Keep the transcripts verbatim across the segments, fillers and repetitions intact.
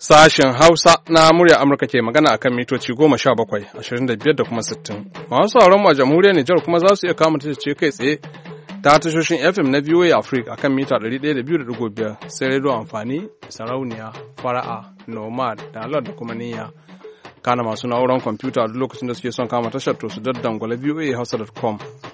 Sashen Hausa na murya Amurka ke magana akan mitoci goma sha bakwai, ashirin da biyar da kuma sittin. Masu sauran a jamhuriyar Nijar kuma za su iya kama ce kai tsaye ta tashoshin F M na V O A Africa akan mita ɗari ɗaya da biyu da ɗigo biyar sai rediyo amfani, sarauniya, fara'a, nomad, dalar da kuma niyya. Kana masu na'urar kwamfuta duk lokacin da suke son kama tashar to su daddangwale V O A hausa dot com.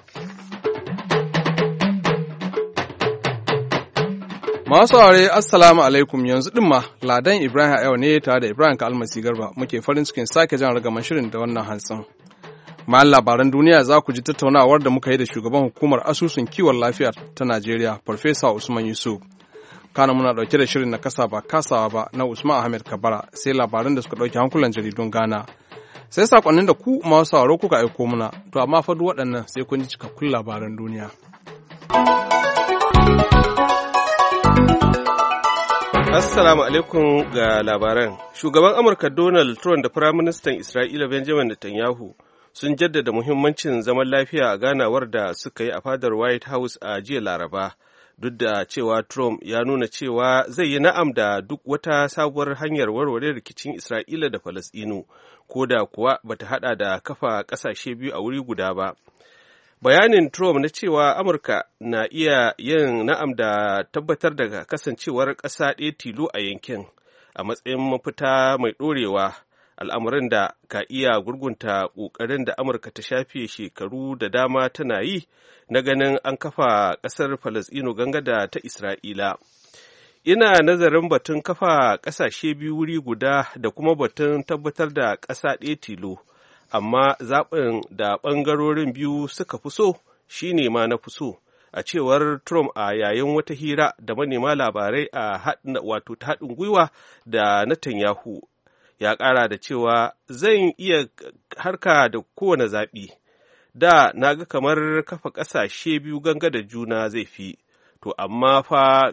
Masu aure assalamu alaikum yanzu din ma Ladan Ibrahim yau ne tare da Ibrahim Kalmasi Garba muke farin cikin sake jan ragaman shirin da wannan hantsin. Bayan labaran duniya za ku ji tattaunawar da muka yi da shugaban hukumar asusun kiwon lafiya ta Najeriya Farfesa Usman Yusuf. Kana muna dauke da shirin na kasa ba kasawa ba na Usman Ahmed Kabara sai labaran da suka dauki hankulan jaridun Ghana. Sai sakonnin da ku masu sauraro kuka aiko muna to amma fa duk waɗannan sai kun ji cikakkun labaran duniya. Assalamu alaikum ga labaran. Shugaban Amurka Donald Trump da Firaministan Isra'ila Benjamin Netanyahu sun jaddada muhimmancin zaman lafiya a ganawar da suka yi a fadar White House a jiya Laraba, duk da cewa Trump ya nuna cewa zai yi na'am da duk wata sabuwar hanyar warware rikicin Isra'ila da Falasɗinu, ko da kuwa bata hada da kafa ƙasashe biyu a wuri guda ba. Bayanin Trump na cewa Amurka na iya yin na'am da tabbatar da kasancewar ƙasa ɗaya tilo a yankin a matsayin mafita mai ɗorewa, al'amuran da ka iya gurgunta ƙoƙarin da Amurka ta shafe shekaru da dama tana yi na ganin an kafa ƙasar Falasɗinu gangada ta Isra'ila. Ina nazarin batun kafa ƙasashe biyu wuri guda da kuma batun tabbatar da ƙasa ɗaya tilo. Amma zaɓin da ɓangarorin biyu suka fi so shi ne ma na fi so, a cewar Trump a yayin wata hira da manema labarai a wato ta haɗin gwiwa da Netanyahu. Ya ƙara da cewa zan iya harka da kowane zaɓi. Da na ga kamar kafa ƙasashe biyu ganga da juna zai fi, to amma fa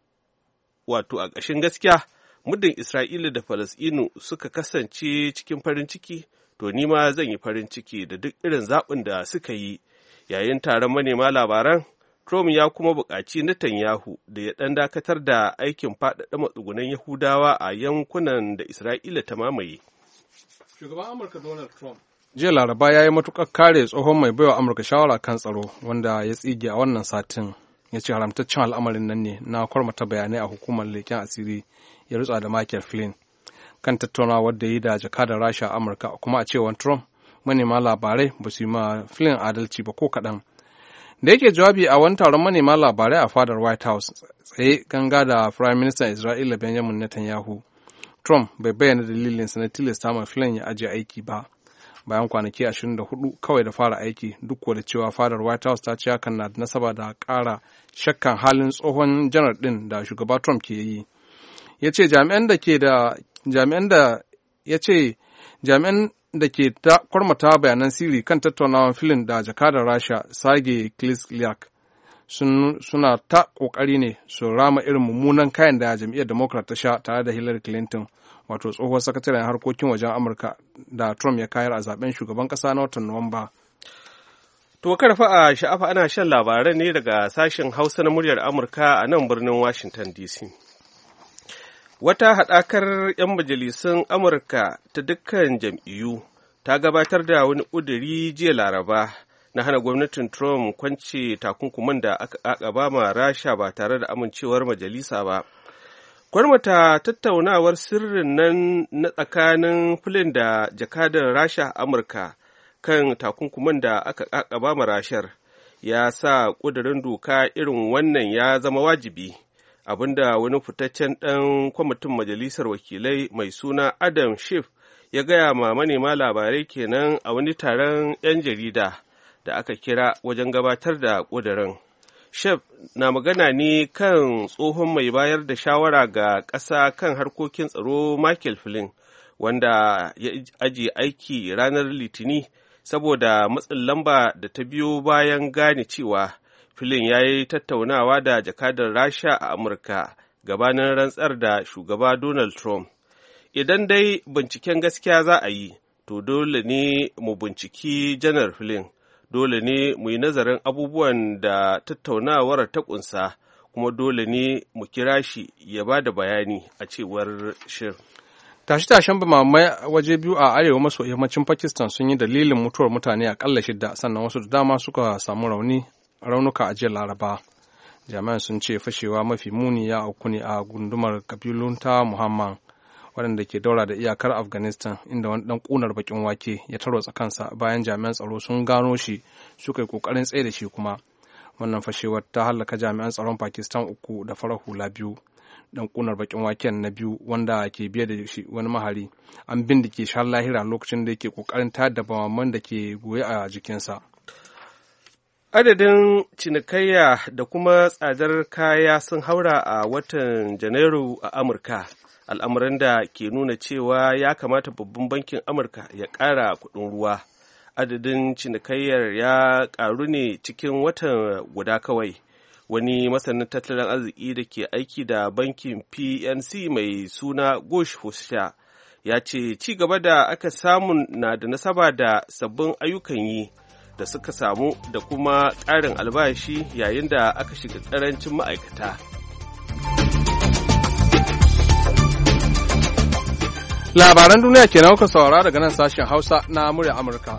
wato a ƙashin gaskiya muddin Isra'ila da Falasɗinu suka kasance cikin farin ciki, to ni ma zan yi farin ciki da duk irin zaɓin da suka yi. Yayin taron manema labaran, Trump ya kuma buƙaci Netanyahu da ya ɗan dakatar da aikin faɗaɗa matsugunan Yahudawa a yankunan da Isra'ila ta mamaye. Shugaban Amurka Donald Trump jiya Laraba ya yi matuƙar kare tsohon mai baiwa Amurka shawara kan tsaro wanda ya tsige a wannan satin. Ya ce haramtaccen al'amarin nan ne na kwarmata bayanai a hukumar leƙen asiri ya rutsa da Michael Flynn kan tattaunawar da yi da jakadar Rasha a Amurka, kuma a cewar Trump manema labarai ba su yi ma Flynn adalci ba ko kaɗan. Da yake jawabi a wani taron manema labarai a fadar White House tsaye ganga da Prime Minister Isra'ila Benjamin Netanyahu, Trump bai bayyana dalilinsa na tilasta ma Flynn ya ajiye aiki ba bayan kwanaki ashirin da hudu kawai da fara aiki, duk da cewa fadar White House ta ce hakan na da nasaba da ƙara shakkan halin tsohon janar ɗin da shugaba Trump ke yi. Ya ce jami'an da ke da jami'an da ya ce jami'an da ke ta kwarmata bayanan sirri kan tattaunawar filin da jakadar Rasha Sergei Kislyak suna ta kokari ne su rama irin mummunan kayan da jam'iyyar Democrat ta sha tare da Hillary Clinton, wato tsohuwar sakataren harkokin wajen Amurka da Trump ya kayar a zaben shugaban kasa na watan Nuwamba. To karfa a sha'afa ana shan labarai ne daga sashen Hausa na muryar Amurka a nan birnin Washington D C. Wata haɗakar 'yan majalisun Amurka ta dukkan jam'iyyu ta gabatar da wani ƙuduri jiya Laraba na hana gwamnatin Trump kwance takunkuman da aka ƙaƙaba ma Rasha ba tare da amincewar majalisa ba. Kwarmata tattaunawar sirrin nan na tsakanin Flynn da jakadar Rasha Amurka kan takunkuman da aka ƙaƙaba ma Rashar ya sa ƙudurin doka irin wannan ya zama wajibi. Abinda wani fitaccen ɗan kwamitin majalisar wakilai mai suna Adam Schiff ya gaya ma manema labarai kenan a wani taron 'yan jarida da aka kira wajen gabatar da ƙudurin. Schiff na magana ne kan tsohon mai bayar da shawara ga ƙasa kan harkokin tsaro Michael Flynn, wanda ya ajiye aiki ranar Litini saboda matsin lamba da ta biyo bayan gane cewa Flynn ya yi tattaunawa da jakadar Rasha a Amurka gabanin rantsar da shugaba Donald Trump. Idan dai binciken gaskiya za a yi, to dole ne mu binciki Janar Flynn, dole ne mu yi nazarin abubuwan da tattaunawar ta ƙunsa, kuma dole ne mu kira shi ya ba da bayani, a cewar Schiff. Tashe-tashen bamamai waje biyu a arewa maso yammacin Pakistan sun yi dalilin mutuwar mutane akalla shida, sannan wasu da dama suka samu rauni raunuka a jiya Laraba. Jami'an sun ce fashewa mafi muni ya auku ne a gundumar kabilun ta Muhammad, waɗanda ke daura da iyakar Afghanistan, inda wani ɗan ƙunar bakin wake ya tarwatsa kansa bayan jami'an tsaro sun gano shi suka yi ƙoƙarin tsaye da shi kuma. Wannan fashewar ta hallaka jami'an tsaron Pakistan uku da farar hula biyu. Dan kunar bakin waken na biyu wanda ke biye da shi wani mahari an bindike shi har lahira lokacin da yake kokarin tayar da bamaman da ke goye a jikinsa. Adadin cinikayya da kuma tsadar kaya sun haura a watan Janairu a Amurka, al'amuran da ke nuna cewa ya kamata babban bankin Amurka ya ƙara kuɗin ruwa. Adadin cinikayyar ya ƙaru ne cikin watan guda kawai. Wani masanin tattalin arziki da ke aiki da bankin P N C mai suna Ghosh Husha ya ce ci gaba da aka samu na da nasaba da sabbin ayyukan yi da suka samu da kuma ƙarin albashi yayin da aka shiga ƙarancin ma'aikata. Labaran duniya ke kuka saurara daga nan sashen Hausa na murya Amurka.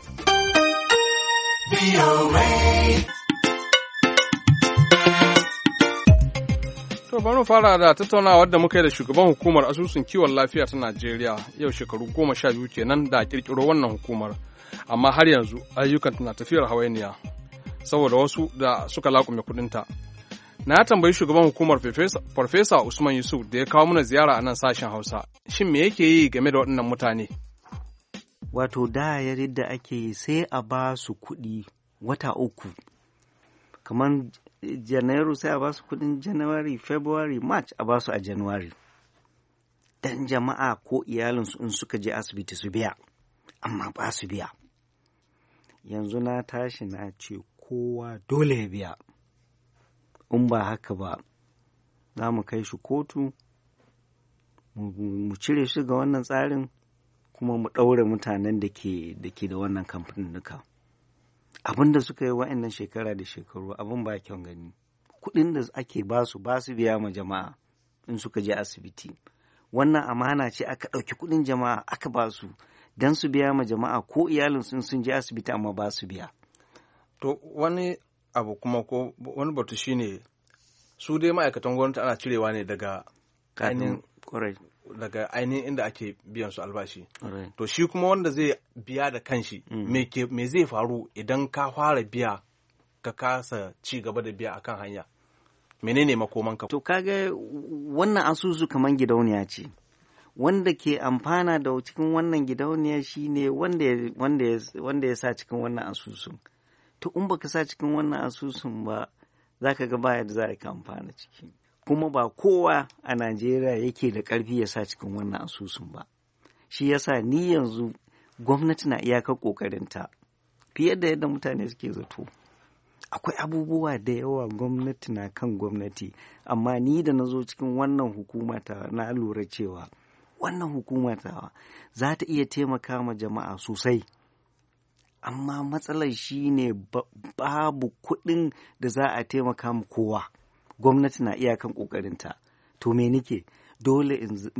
To bari mu fara da tattaunawar da muka yi da shugaban hukumar asusun kiwon lafiya ta Najeriya yau shekaru goma sha biyu kenan da kirkiro wannan hukumar, amma har yanzu ayyukan na tafiyar hawainiya saboda wasu da suka laƙume kuɗinta. Na tambayi shugaban hukumar Farfesa Usman Yusuf da ya kawo mana ziyara a nan sashen Hausa, shin me yake yi game da waɗannan mutane? Wato da yadda ake yi sai a ba su kuɗi wata uku, kamar Janairu sai a ba su kudin January, February, March a ba su a January. Dan jama'a ko iyalinsu in suka je asibiti su biya, amma ba su biya. Yanzu na tashi na ce kowa dole ya biya. In ba haka ba, za mu kai shi kotu, mu cire shi ga wannan tsarin, kuma mu ɗaure mutanen da ke da wannan kamfanin duka. Abin da suka yi wa'annan shekara da shekaru abin ba kyan gani. Kuɗin da ake ba su ba su biya ma jama'a in suka je asibiti. Wannan amana ce aka ɗauki kuɗin jama'a aka ba su don su biya ma jama'a ko iyalin sun sun je asibiti amma ba su biya. To wani abu kuma ko wani batu shine su dai ma'aikatan gwamnati ana cirewa ne daga ainihin daga ainihin inda ake biyan su albashi. Right. To shi kuma wanda zai biya da kanshi mm. me zai faru idan ka fara biya ka kasa ci gaba da biya akan hanya? Menene makomanka? To kaga wannan asusu kaman gidauniya ce. Wanda ke amfana da cikin wannan gidauniya shine wanda wanda wanda ya sa cikin wannan asusun. To in baka sa cikin wannan asusun ba zaka ga baya da za ka amfana ciki. Kuma ba kowa a Najeriya yake da ƙarfi ya sa cikin wannan asusun ba. Shi yasa ni yanzu gwamnati na iyakar ƙoƙarinta fiye da yadda mutane suke zato. Akwai abubuwa da yawa gwamnati na kan gwamnati, amma ni da na zo cikin wannan hukumata na lura cewa wannan hukumata za ta iya taimaka ma jama'a sosai. Amma matsalar shi ne babu kuɗin da za a taimaka ma kowa. Gwamnati na iyakan ƙoƙarinta. To me nike dole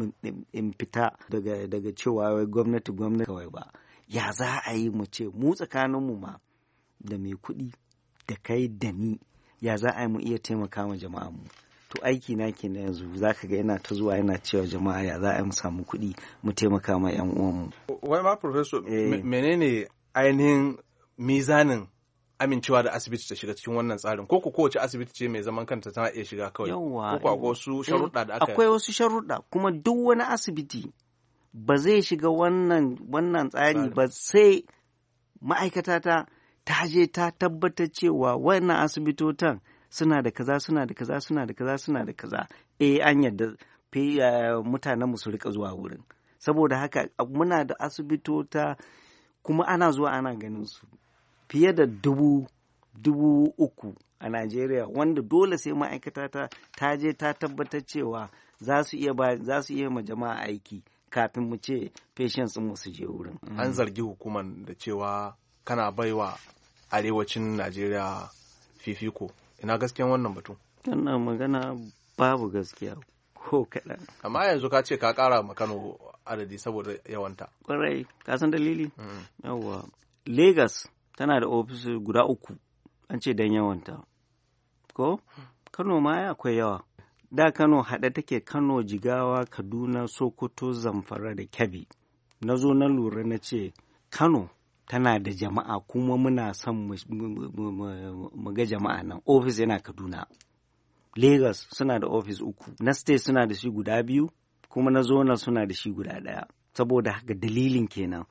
in fita daga daga cewa wai gwamnati gwamnati kawai ba. Ya za a yi mu ce mu tsakaninmu ma da mai kuɗi da kai da ni, ya za a yi mu iya taimaka ma jama'a mu. To aiki na ke na yanzu za ka ga yana ta zuwa yana cewa jama'a ya za a yi mu samu kuɗi mu taimaka ma 'yan uwanmu. Wai ma Professor, menene ainihin mizanin amincewa da asibiti ta shiga cikin wannan tsarin, ko kowace asibiti ce mai zaman kanta tana iya shiga kawai? Yawwa, ko akwai wasu sharuɗa da aka akwai wasu sharuɗa, kuma duk wani asibiti ba zai shiga wannan wannan tsari ba sai ma'aikata ta ta je ta tabbatar cewa wannan asibitotan suna da kaza suna da kaza suna da kaza suna da kaza eh an yadda mutanen mu su rika zuwa wurin. Saboda haka muna da asibitota kuma ana zuwa ana ganin su fiye da dubu dubu uku a Najeriya, wanda dole sai ma'aikata ta ta je ta tabbatar cewa za su iya ba za su iya ma jama'a aiki kafin mu ce patients mu su je wurin. An zargi hukumar da cewa kana baiwa arewacin Najeriya fifiko. Ina gaskiyan wannan batun? Wannan magana babu gaskiya ko kaɗan. Amma yanzu ka ce ka ƙara ma Kano adadi saboda yawanta. Ƙwarai, ka san dalili? Yawwa. Lagos tana da ofis guda uku, an ce don yawanta. Ko? Kano ma akwai yawa. Da Kano haɗe take Kano, Jigawa, Kaduna, Sokoto, Zamfara da Kebbi. Na zo na lura na ce, Kano tana da jama'a kuma muna son mu ga jama'a nan. Ofis yana Kaduna. Lagos suna da ofis uku. Na state suna da shi guda biyu, kuma na zona suna da shi guda ɗaya. Saboda haka dalilin kenan.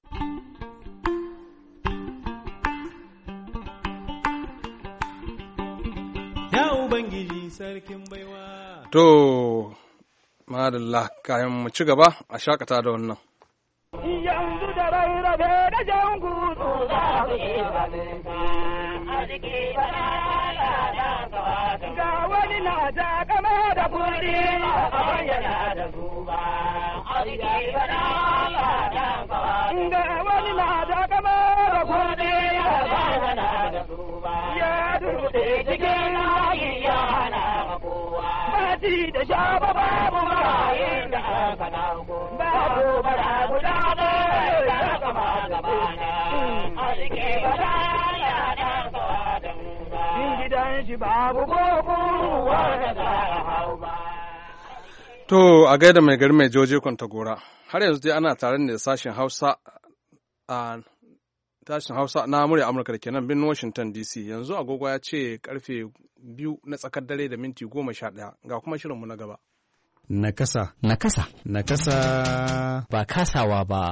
Ya Ubangiji sarkin baiwa. To, madalla kayan mu ci gaba a shakata da wannan. Yanzu da rarrabe da jan gudu za mu yi balinka, a jiki ga wani na ta kama da kuri a bayyana da duba, a jiki ga wani na ta kama da kuri a bayyana da duba, ya dutse cikin hayi ya hana makowa, bati da shaba babu marayin da aka dauko, babu bara guda ne ya kama gabana, a jiki bara ya dan kawa da muba, gidan shi babu koko wanda za a hau ba. To, a gaida mai gari mai Joje Kwantagora, har yanzu dai ana tare da sashen Hausa a tashin Hausa na murya Amurka da ke nan birnin Washington D C. Yanzu agogo ya ce karfe biyu na tsakar dare da minti goma sha ɗaya, ga kuma shirinmu na gaba. Nakasa. Nakasa. Nakasa. Ba kasawa ba.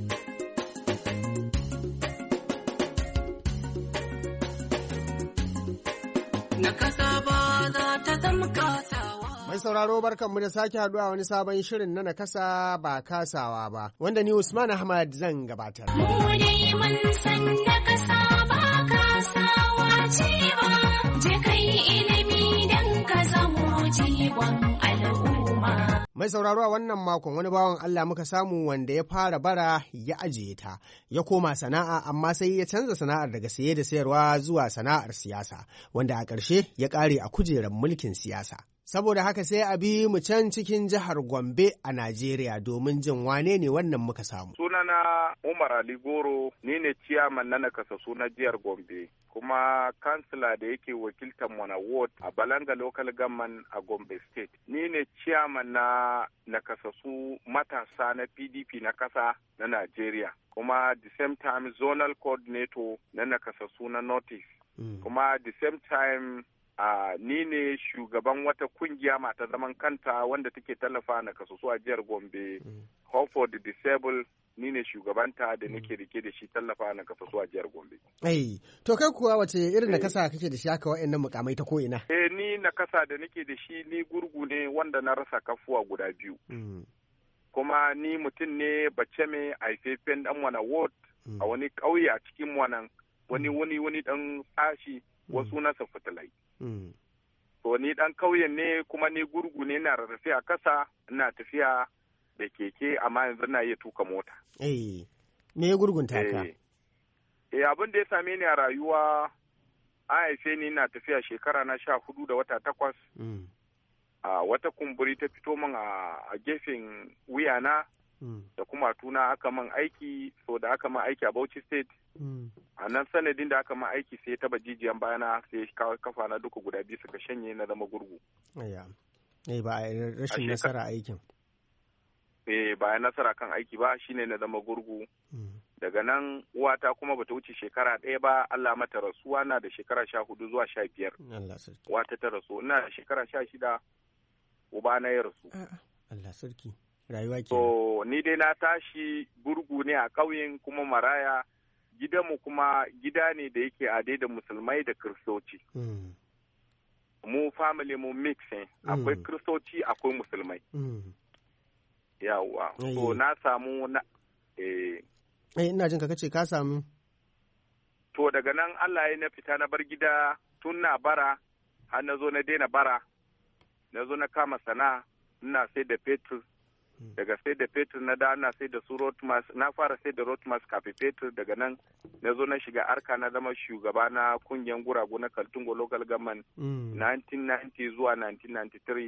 Nakasa ba za ta zama kasawa. Mai sauraro barkanmu da sake haduwa wani sabon shirin na nakasa ba kasawa ba, wanda ni Usman Ahmad zan gabatar. Mu dai mun san nakasa ba kasawa ce ba, je kai ilimi don ka zamo jiwon al'umma. Mai sauraro a wannan makon wani bawan Allah muka samu wanda ya fara bara ya ajiye ta, ya koma sana'a amma sai ya canza sana'ar daga saye da sayarwa zuwa sana'ar siyasa, wanda a ƙarshe ya ƙare a kujerar mulkin siyasa. Saboda haka sai a bi mu can cikin jihar Gombe a Najeriya domin jin wane ne wannan muka samu. Sunana Umar Ali Goro, ni ne ciyaman na nakasassu na jihar Gombe, kuma kansila da yake wakiltar Mona Ward a Balanga Local Government a Gombe State. Ni ne ciyaman na nakasassu matasa na P D P na kasa na Najeriya, kuma the same time zonal coordinator na nakasassu na Northeast, mm. kuma the same time Uh, ni ne shugaban wata kungiya mata zaman kanta wanda take tallafa na kasusu a jihar Gombe, mm. Hope for the Disabled, ni ne shugabanta da nake rike da shi tallafa na kasusu a jihar Gombe. Hey, to kai kuwa wace irin nakasa kake da shi haka wa'annan mukamai ta ko'ina? Eh, ni nakasa da nake da shi ni gurgu ne wanda na rasa kafuwa guda biyu. Mm. Kuma ni mutum ne bace mai haifafen dan Mona Ward, mm. a wani ƙauye a cikin wannan wani wani wani dan sashi, mm. wasu nasa fitilai. Mm. To ni dan kauyen ne kuma ni gurgu ne na rarrafe a kasa, ina tafiya da keke amma yanzu na iya tuka mota. Eh, me ya gurgunta ka? Eh, eh abin da ya same ni a rayuwa, a haife ni na tafiya shekara na sha hudu da wata takwas. Mm. A wata kumburi ta fito min a gefen wuyana, mm. da kuma tuna aka man aiki, so da aka man aiki a Bauchi State. Mm. A nan sanadin da aka man aiki sai taba jijiyan bayana sai kafa na duka guda biyu suka shanye na zama gurgu. Aya. Eh ba rashin nasara aikin. Eh ba nasara kan aiki ba shine na zama gurgu. Mm. Daga nan uwata kuma bata wuce shekara ɗaya ba Allah mata rasuwa na da shekara sha hudu zuwa sha biyar. Allah sarki. Uwata ta rasu ina da shekara sha shida uba na ya rasu. Allah sarki. Rayuwa ke. So ni dai na tashi gurgu ne a ƙauyen kuma maraya. Gidanmu kuma gida ne da yake ade da musulmai da kiristoci. Mm. Mu family mu mix ne, mm. akwai kiristoci akwai musulmai. Mm. Yawwa, so na samu na eh eh ina jin ka kace ka samu. To daga nan Allah ya na fita na bar gida tun na bara har na zo na daina bara. Na zo na kama sana'a ina sai da fetur. Daga sai da fetur na da na sai da su rotmas, na fara sai da rotmas kafin fetur, daga nan na zo na shiga arka na zama shugaba na kungiyar guragu na Kaltungo Local Government mm. nineteen ninety zuwa nineteen ninety-three.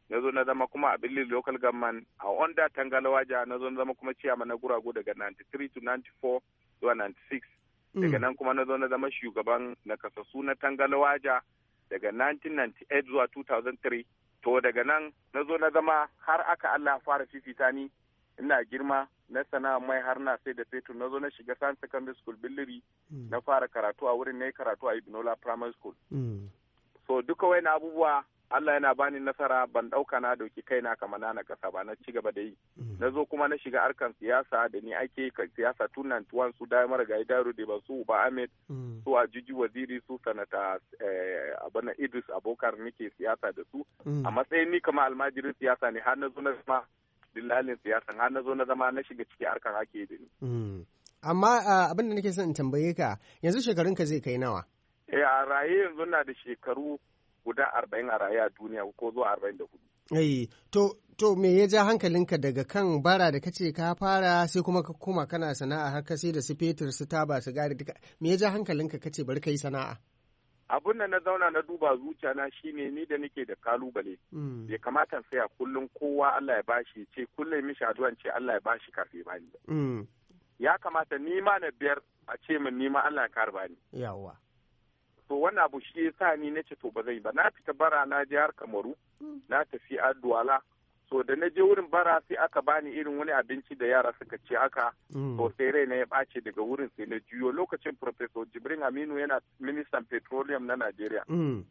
na zo na zama kuma a Billiri local government a onda Tangalawaja na zo na zama kuma chairman na guragu daga ninety-three to ninety-four zuwa ninety-six. Daga nan kuma na zo na zama shugaban nakasassu na Tangalawaja daga nineteen ninety-eight zuwa two thousand three. To daga nan na zo na zama har aka Allah fara fifita ni ina girma na sana'a mai har na sai da fetur na zo na shiga Science Secondary School Billiri na fara karatu a wurin na yi karatu a Ibnola Primary School. So duka wani abubuwa Allah yana bani nasara ban dauka na dauki kaina kamar na kasa ba na ci gaba da yi. Na zo kuma na shiga harkan siyasa da ni ake kan siyasa tun ninety-one su da mara ga Idaro da ba su ba Ahmed su a Jiji Waziri su sanata abana Idris Abokar nake siyasa da su a matsayin ni kamar almajirin siyasa ne har na zo na zama dillalin siyasa har na zo na zama na shiga cikin harkan ake da ni. Amma abin da nake son in tambaye ka yanzu shekarunka zai kai nawa? Eh a raye yanzu na da shekaru guda arba'in a raye a duniya ko zuwa arba'in da hudu. Eh to to me ya ja hankalinka daga kan bara da kace ka fara sai kuma ka koma kana sana'a har ka sai da su fetur su taba su gari duka me ya ja hankalinka kace bari ka yi sana'a? Abun da na zauna na duba zuciya na shine ni da nake da kalubale. Bai kamata saya kullum kowa Allah ya bashi ce kullum mishi addu'an ce Allah ya bashi kafin bani. Ya kamata ni ma na biyar a ce min ni ma Allah ya karba ni. Yawa. To wannan abu shi yasa ni nace to ba zai ba na fita bara na je har Kamaru na tafi Adduala so da na je wurin bara sai aka bani irin wani abinci da yara suka ce haka to sai rai na ya bace daga wurin sai na juyo lokacin Professor Jibrin Aminu yana ministan petroleum na Najeriya.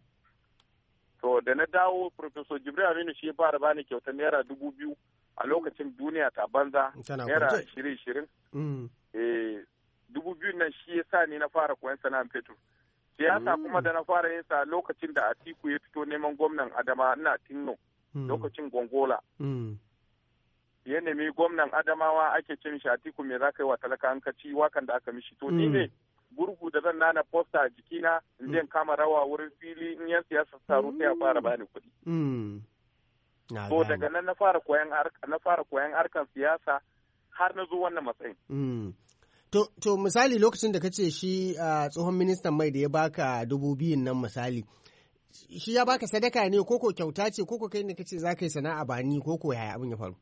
To da na dawo Professor Jibrin Aminu shi ya fara bani kyautar naira dubu biyu a lokacin duniya ta banza naira ishirin ishirin. Eh dubu biyu nan shi yasa ni na fara koyon sana'ar fetur. Siyasa kuma da na fara yin sa lokacin da Atiku ya fito neman gwamnan Adama ina Tinno lokacin Gongola. Ya nemi gwamnan Adamawa ake ce mishi Atiku me za ka yi wa talaka an kaci wakan da aka mishi to ni ne gurgu da zan nana posta a jikina in je kama rawa wurin fili in yan siyasa taro sai a fara bani kuɗi. To daga nan na fara koyan na fara koyan harkan siyasa har na zo wannan matsayin. To, to misali lokacin da kace shi uh, tsohon ministan mai da ya baka dubu biyun nan misali, shi ya baka sadaka ne koko kyauta ce koko kai ne kace za ka yi sana'a ba ni koko yaya abin ya faru?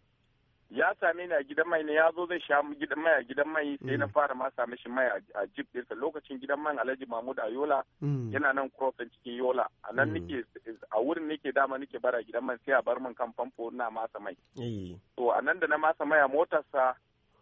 Ya same ni a gidan mai ne ya zo zai sha gidan mai a gidan mai sai na fara ma same shi mai a jeep ɗinsa lokacin gidan man Alhaji Mahmud a Yola yana nan crossing cikin Yola a nan nake a wurin nake dama nake bara gidan man sai a bar min kan famfo na masa mai. To a nan da na masa mai a motarsa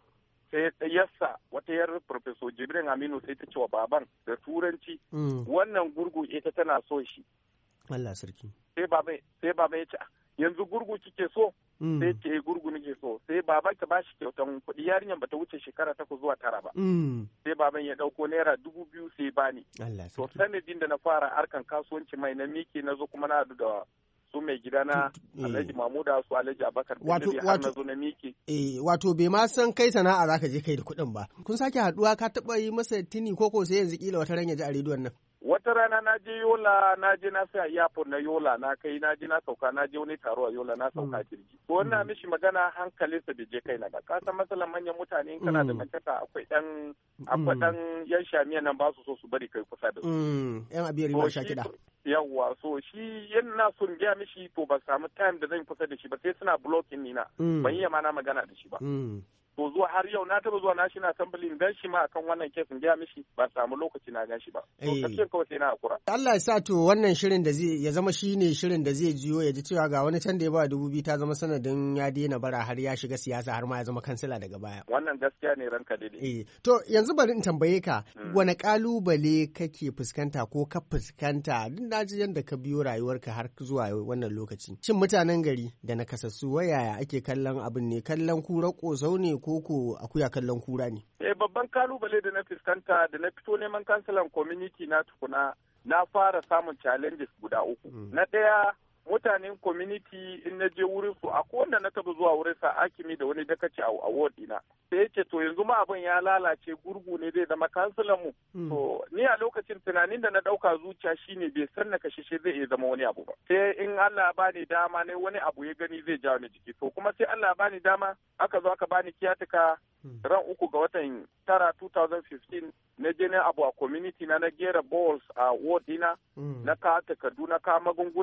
sai yassa wata yar Professor Jibrin Aminu sai ta ce wa baban da turanci wannan gurgu ita tana so shi. Allah sarki. Sai baba sai baba ya ce yanzu gurgu kike so? Sai ce gurgu nake so. Sai baba ta bashi kyautan kuɗi yarinyar bata wuce shekara takwas zuwa tara ba. Sai baban ya ɗauko naira dubu biyu sai bani. Allah sarki. To sanadin da na fara harkan kasuwanci mai na miki na zo kuma na haɗu da su mai gida na Alhaji Mamuda su Alhaji Abakar wato wato zo na miki eh wato bai ma san kai sana'a zaka je kai da kuɗin ba kun sake haduwa ka taba yi masa tini koko sai yanzu kila wata ran ya ji a rediyon nan wata rana na je Yola na je na sai airport na Yola na kai na je na sauka na je wani taro a Yola na sauka jirgi to wannan mishi magana hankalinsa bai je kai na ba ka san masalan manyan mutane in kana da mankata akwai dan akwai dan yan shamiya nan ba su so su bari kai kusa da su yan abiyar ma sha kida yawwa so shi yana son gaya mishi to ba samu time da zan kusa da shi ba sai suna blocking ni na ban yi ma na magana da shi ba to zuwa har yau na taba zuwa National Assembly in gan shi ma akan wannan kesin gaya mishi ba samu lokaci na gan shi ba to kafin kawai sai na hakura Allah ya sa to wannan shirin da zai ya zama shine shirin da zai jiyo ya ji cewa ga wani can da ya ba dubu biyu ta zama sanadin ya daina bara har ya shiga siyasa har ma ya zama kansila daga baya wannan gaskiya ne ranka dai eh to yanzu bari in tambaye ka wani kalubale kake fuskanta ko ka fuskanta duk na ji yanda ka biyo rayuwarka har zuwa wannan lokaci shin mutanen gari da na kasassu wayaya ake kallon abin ne kallon kura kosau ne koko akuya kallon kura ne? Eh babban kalubale da na fuskanta da na fito neman kansilan community na tukuna na fara samun challenges guda uku. Na ɗaya mutanen community in na je wurin su akwai wanda na taba zuwa wurin sa akimi da wani dakaci a award dina. Sai yace to yanzu ma abin ya lalace gurgu ne zai zama kansilan mu. To ni a lokacin tunanin da na dauka zuciya shine bai san na kashishe zai iya zama wani abu ba. Sai in Allah ya bani dama ne wani abu ya gani zai jawo ni jiki. To kuma sai Allah ya bani dama aka zo aka bani kiyatuka ran uku ga watan tara twenty fifteen na je na abu a community na na gera balls a ward dina na ka takardu na ka magunguna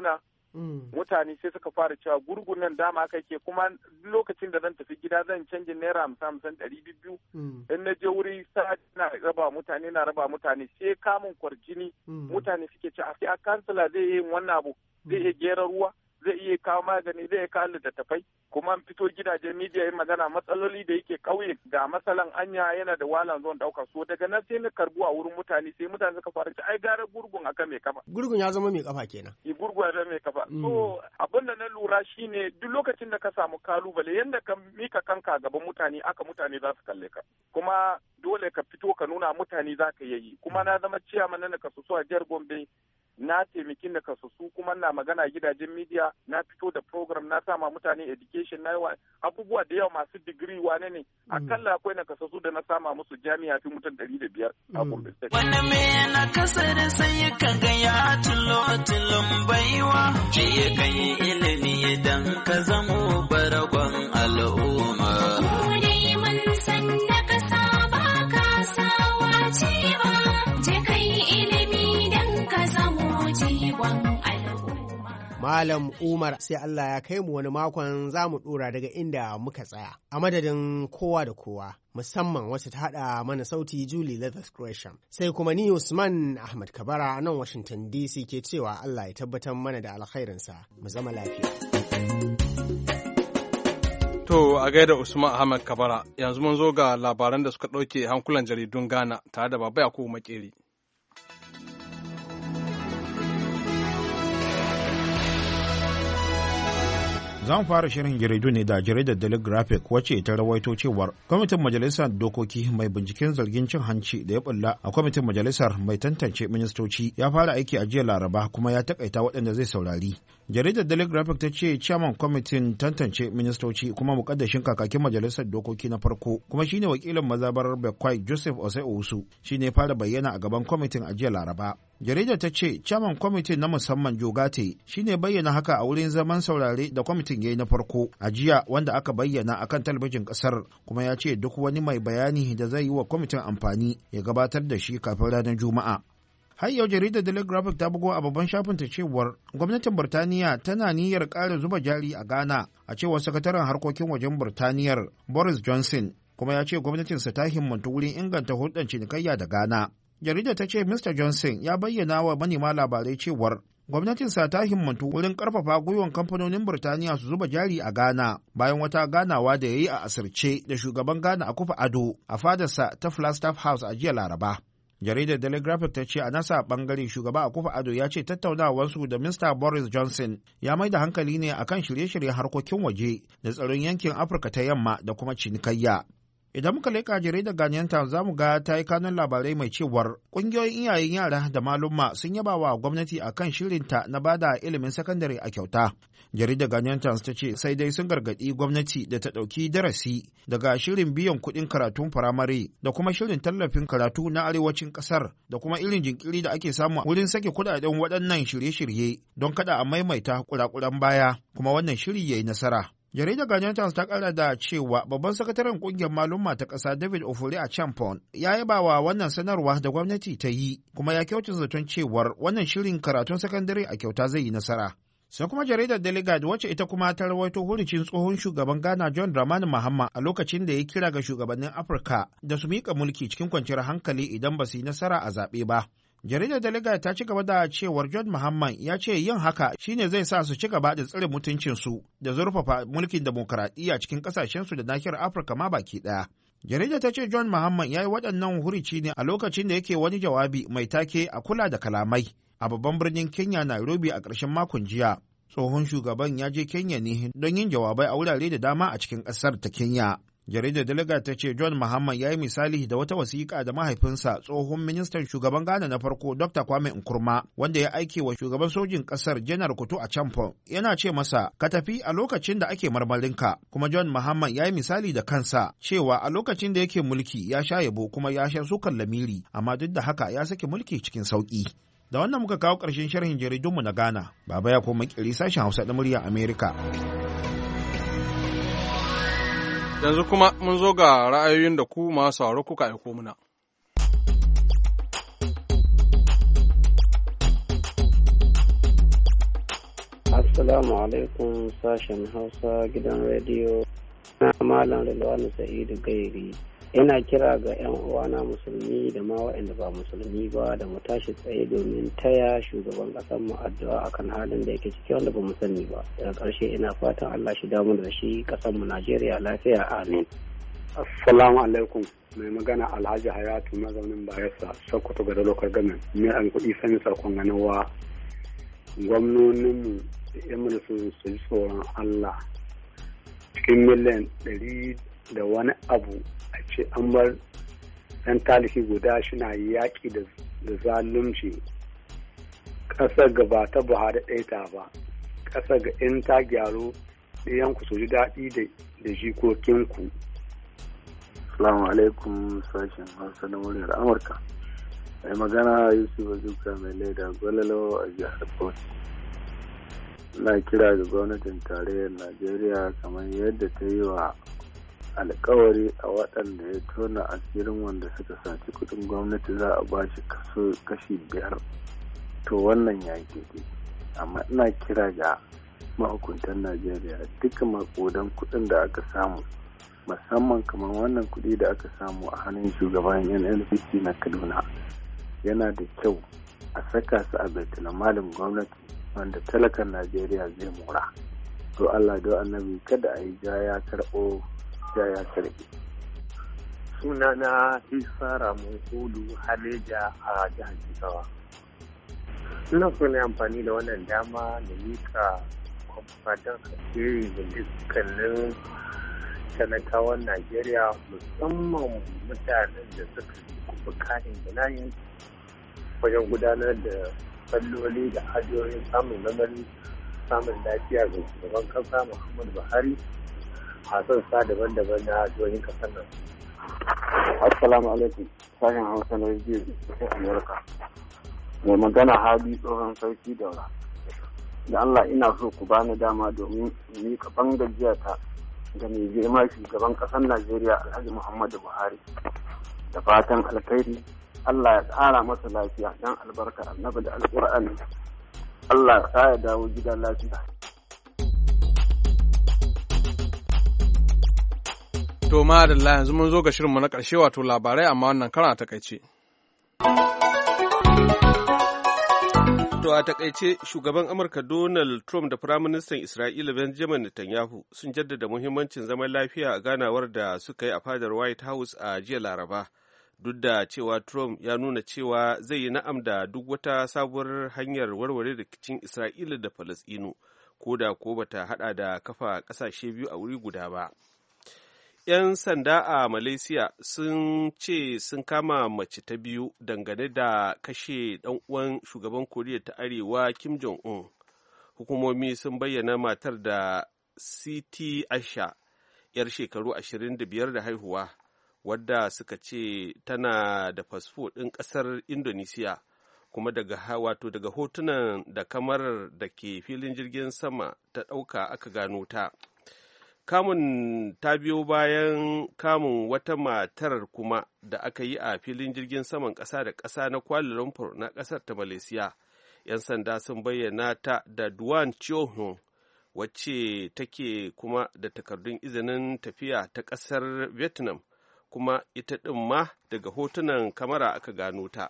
mutane sai suka fara cewa gurgun nan dama aka ke kuma lokacin da zan tafi gida zan canjin naira hamsin hamsin ɗari biyu in na je wuri sa na raba mutane na raba mutane sai kamun kwarjini mutane suke ce a kansila zai yi wannan abu zai iya gera ruwa zai iya kawo magani zai iya kawo littattafai kuma fito gidajen midiya yin magana matsaloli da yake kauye ga matsalan anya yana da walan zuwan dauka so daga nan sai na karbu a wurin mutane sai mutane suka fara ce ai gara gurgun akan mai kafa gurgun ya zama mai kafa kenan i gurgun ya zama mai kafa so abin da na lura shine duk lokacin da ka samu kalubale yanda ka mika kanka gaban mutane aka mutane za su kalle ka kuma dole ka fito ka nuna mutane za ka yi kuma na zama ciyaman na kasusu a jihar Gombe na taimaki na kasusu kuma na magana gidajen media na fito da program na sama mutane education na yawa abubuwa da yawa masu digiri wane ne akalla akwai na kasusu da na sama musu jami'a fi mutum ɗari da biyar a Gombe State. Wani me na kasar sai ka ga ya tulo tulun baiwa ke kan ilimi dan ka zamo baragon al'umma. Mu dai mun san da kasa ba kasawa ce ba je kai ilimi dan ka zamo jigon al'umma. Malam Umar sai Allah ya kai mu wani makon za mu dora daga inda muka tsaya. A madadin kowa da kowa, musamman wacce ta haɗa mana sauti Julie Leathers Gresham. Sai kuma ni Usman Ahmad Kabara a nan Washington D C ke cewa Allah ya tabbatar mana da alkhairinsa. Mu zama lafiya. To a gaida Usman Ahmad Kabara, yanzu mun zo ga labaran da suka ɗauke hankulan jaridun Ghana tare da Baba Yakubu Makeri. Zan fara shirin jaridu ne da jaridar Daily Graphic wacce ta rawaito cewar kwamitin majalisar dokoki mai binciken zargin cin hanci da ya bulla a kwamitin majalisar mai tantance ministoci ya fara aiki a jiya Laraba kuma ya takaita waɗanda zai saurari. Jaridar Daily Graphic ta ce chairman kwamitin tantance ministoci kuma mukaddashin kakakin majalisar dokoki na farko kuma shine wakilin mazabar Bekwai Joseph Osei Owusu shine ya fara bayyana a gaban kwamitin a jiya Laraba. Jaridar ta ce chairman kwamitin na musamman Jogate shine bayyana haka a wurin zaman saurare da kwamitin yayi na farko a jiya wanda aka bayyana akan talabijin kasar kuma ya ce duk wani mai bayani da zai yi wa kwamitin amfani ya gabatar da shi kafin ranar Juma'a. Har yau jaridar Daily Graphic ta bugo a babban shafinta cewar gwamnatin Birtaniya tana niyyar ƙara zuba jari a Ghana a cewar sakataren harkokin wajen Birtaniyar Boris Johnson kuma ya ce gwamnatinsa ta himmantu wurin inganta hulɗar cinikayya da Ghana. Jaridar ta ce Mr. Johnson ya bayyana wa manema labarai cewar gwamnatinsa ta himmantu wurin ƙarfafa gwiwan kamfanonin Birtaniya su zuba jari a Ghana bayan wata ganawa da ya yi a asirce da shugaban Ghana Akufo Addo a fadarsa ta Flagstaff House a jiya Laraba. Jaridar Daily Graphic ta ce a nasa bangare shugaba Akufo Addo ya ce tattaunawarsu da Mr. Boris Johnson ya mai da hankali ne akan shirye-shiryen harkokin waje da tsaron yankin Afirka ta yamma da kuma cinikayya. Idan muka leƙa jaridar Ghanaian Times za mu ga ta yi kanun labarai mai cewar ƙungiyoyin iyayen yara da malumma sun yaba wa gwamnati a kan shirinta na bada ilimin sakandare a kyauta. Jaridar Ghanaian Times ta ce sai dai sun gargaɗi gwamnati da ta ɗauki darasi daga shirin biyan kuɗin karatun firamare da kuma shirin tallafin karatu na arewacin ƙasar da kuma irin jinkiri da ake samu wurin sake kuɗaɗen waɗannan shirye-shirye don kada a maimaita kurakuran baya kuma wannan shiri ya yi nasara. Jaridar Ghanaian Times ta kara da cewa babban sakataren kungiyar malumma ta ƙasa David Ofori a Champon ya yaba wa wannan sanarwa da gwamnati ta yi kuma ya kyautar zaton cewar wannan shirin karatun sakandare a kyauta zai yi nasara. Sai kuma jaridar Delegate wacce ita kuma ta rawaito hurucin tsohon shugaban Ghana John Dramani Mahama a lokacin da ya kira ga shugabannin Afirka da su miƙa mulki cikin kwanciyar hankali idan ba su yi nasara a zaɓe ba. Jaridar Delegate ta ci gaba da cewar John Mahama ya ce yin haka shine zai sa su ci gaba da tsare mutuncinsu da zurfafa mulkin demokaradiyya cikin kasashensu da nahiyar Afirka ma baki ɗaya. Jaridar ta ce John Mahama ya yi waɗannan hurici ne a lokacin da yake wani jawabi mai take a kula da kalamai a babban birnin Kenya Nairobi a ƙarshen makon jiya. Tsohon shugaban ya je Kenya ne don yin jawabai a wurare da dama a cikin ƙasar ta Kenya. Jaridar Delegate ta ce John Mahama ya yi misali da wata wasiƙa da mahaifinsa tsohon ministan shugaban Ghana na farko Doctor Kwame Nkrumah wanda ya aike wa shugaban sojin ƙasar Janar Kutu a Champon yana ce masa ka tafi a lokacin da ake marmarinka kuma John Mahama ya yi misali da kansa cewa a lokacin da yake mulki ya sha yabo kuma ya sha sukan lamiri amma duk da haka ya sake mulki cikin sauƙi. Da wannan muka kawo ƙarshen sharhin jaridunmu na Ghana. Baba ya koma ƙiri sashen Hausa na murya Amerika. Yanzu kuma mun zo ga ra'ayoyin da ku masu sauraro kuka aiko muna. Assalamu alaikum sashen Hausa gidan rediyo na Malam Rilwanu Sa'idu Gairi. Ina kira ga 'yan uwana musulmi da ma waɗanda ba musulmi ba da mu tashi tsaye domin taya shugaban ƙasar mu addu'a akan halin da yake ciki wanda ba mu sani ba. Daga ƙarshe ina fatan Allah shi damu da shi ƙasar mu Najeriya lafiya, amin. Assalamu alaikum, mai magana Alhaji Hayatu mazaunin Bayelsa Sokoto ga lokar gamin mai an kuɗi sani sakon ganawa gwamnoninmu da 'yan majalisun su ji tsoron Allah cikin miliyan ɗari da wani abu a ce an bar ɗan talifi guda shina yaƙi da zalunci. Ƙasar ga ba ta Buhari ɗaya ta ba, ƙasar ga in ta gyaru ɗayanku su ji daɗi da jikokinku. Assalamu alaikum sashen Hausa na muryar Amurka. Mai magana Yusuf Azuka mai laida gwalalo a jihar Bauchi. Na kira ga gwamnatin tarayyar Najeriya kamar yadda ta yi wa alkawari a waɗanda ya tona asirin wanda suka saci kudin gwamnati za a bashi kaso kashi biyar. To wannan ya daidai. Amma ina kira ga mahukuntan Najeriya duka makudan kudin da aka samu, musamman kamar wannan kuɗi da aka samu a hannun shugaban N N P C na Kaduna, yana da kyau a saka su a baitul malin gwamnati wanda talakan Najeriya zai mora. To Allah do annabi kada a yi jaya karɓo jaya karɓi. Sunana Isa Ramun Hudu Haleja a jihar Jigawa. Ina so ne amfani da wannan dama da mika kwamfatan alheri da dukkanin talakawan Najeriya, musamman mutanen da suka kuɓa kayan balayin wajen gudanar da salloli da hajjoyin samun lamari samun lafiya ga shugaban kasa Muhammadu Buhari a sassa daban-daban na jihohin kasar nan. Assalamu alaikum, sashen Hausa na rediyo ta Amurka. Mai magana Hadi tsohon sarki daura. Da Allah ina so ku bani dama domin miƙa bangajiya ta ga mai girma shugaban ƙasar Najeriya Alhaji Muhammadu Buhari. Da fatan alkhairi, Allah ya ƙara masa lafiya don albarka annabi da alƙur'ani. Allah ya sa ya dawo gida lafiya. To madalla yanzu mun zo ga shirinmu na ƙarshe wato labarai amma wannan karan a takaice. To a takaice shugaban Amurka Donald Trump da Firaministan Isra'ila Benjamin Netanyahu sun jaddada muhimmancin zaman lafiya a ganawar da suka yi a fadar White House a jiya Laraba, duk da cewa Trump ya nuna cewa zai yi na'am da duk wata sabuwar hanyar warware rikicin Isra'ila da Falasɗinu, ko da ko bata hada da kafa ƙasashe biyu a wuri guda ba. ‘Yan sanda a Malaysia sun ce sun kama mace ta biyu dangane da kashe ɗan uwan shugaban Koriya ta Arewa Kim Jong-un. Hukumomi sun bayyana matar da Siti Aisha, ‘yar shekaru ashirin da biyar da haihuwa, wadda suka ce tana da fasfo ɗin ƙasar Indonesia, kuma daga wato daga hotunan da kamarar da ke filin jirgin sama ta ɗauka aka gano ta. Kamun ta biyo bayan kamun wata matar kuma da aka yi a filin jirgin saman ƙasa da ƙasa na Kuala Lumpur na ƙasar ta Malaysia. ‘Yan sanda sun bayyana ta da Duan Chio, wacce take kuma da takardun izinin tafiya ta ƙasar Vietnam, kuma ita ɗin ma daga hotunan kamara aka gano ta.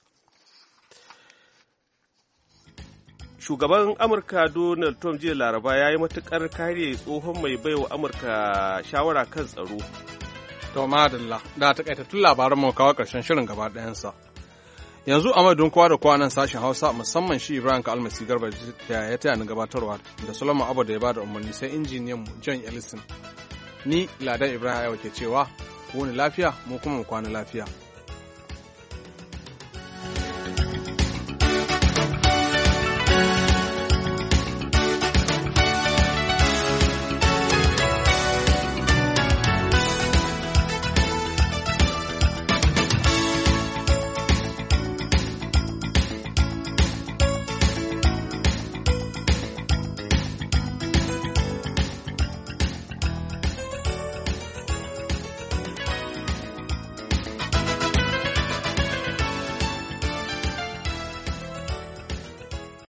Shugaban Amurka Donald Trump jiya Laraba ya yi matuƙar kare tsohon mai baiwa Amurka shawara kan tsaro. To madalla, da takaitattun labaran mu kawo ƙarshen shirin gaba ɗayansa. Yanzu a madadin kowa da kowa nan sashen Hausa, musamman shi Ibrahim Kalmasi Garba da ya taya ni gabatarwa da Solomon Abu da ya bada umarni, sai injiniyan mu John Ellison. Ni Ladan Ibrahim Ayawa ke cewa, ku wuni lafiya, mu kuma mu kwana lafiya.